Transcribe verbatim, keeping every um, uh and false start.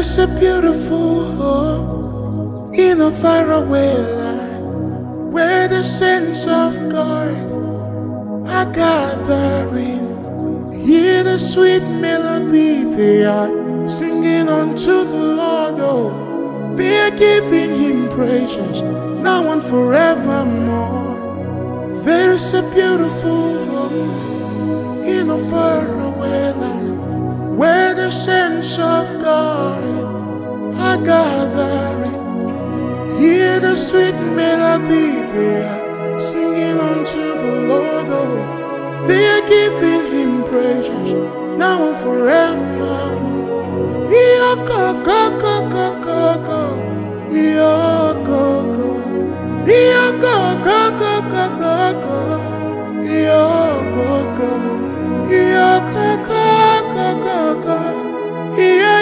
is a beautiful home in a faraway land where the saints of God are gathering. Hear the sweet melody they are singing unto the Lord. Oh, they are giving Him praises now and forevermore. There is a beautiful home in a faraway land where the saints of God are gathering. Hear the sweet melody they are singing unto the Lord. Oh, they are giving Him praises now and forever. Yo, go, go, go, go, go, go. Yo.